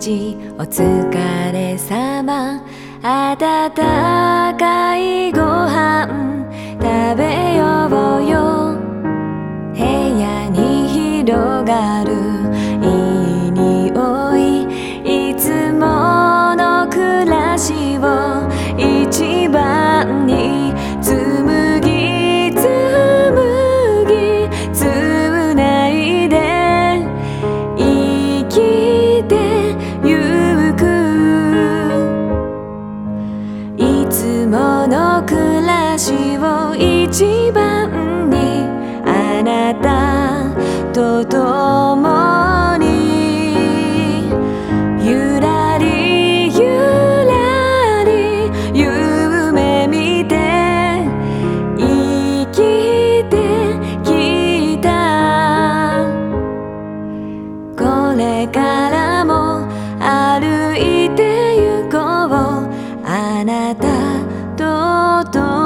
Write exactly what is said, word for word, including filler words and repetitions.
日お疲れ様。温かいご飯食べようよ。部屋に広がるいい匂い、いつもの暮らしを一番に紡ぎ紡ぎつないで生きてゆく。いつもの暮らしを一番にあなたと共にゆらりゆらり夢見て生きてきた。これからも歩いてゆこう、あなたと共に